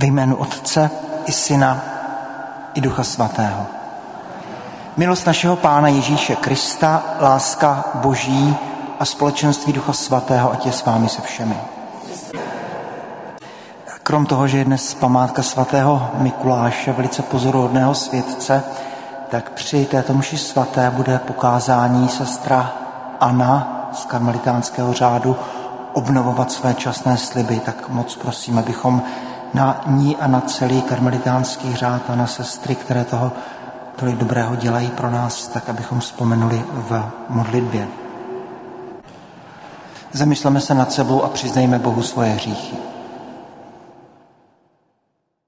Ve jménu Otce i Syna i Ducha Svatého. Milost našeho Pána Ježíše Krista, láska Boží a společenství Ducha Svatého, ať je s vámi se všemi. Krom toho, že je dnes památka svatého Mikuláše, velice pozoruhodného světce, tak při této mši svaté bude pokázání sestra Anna z karmelitánského řádu obnovovat své časné sliby. Tak moc prosím, abychom na ní a na celý karmelitánský řád a na sestry, které toho tolik dobrého dělají pro nás, tak abychom vzpomenuli v modlitbě. Zamysleme se nad sebou a přiznejme Bohu svoje hříchy.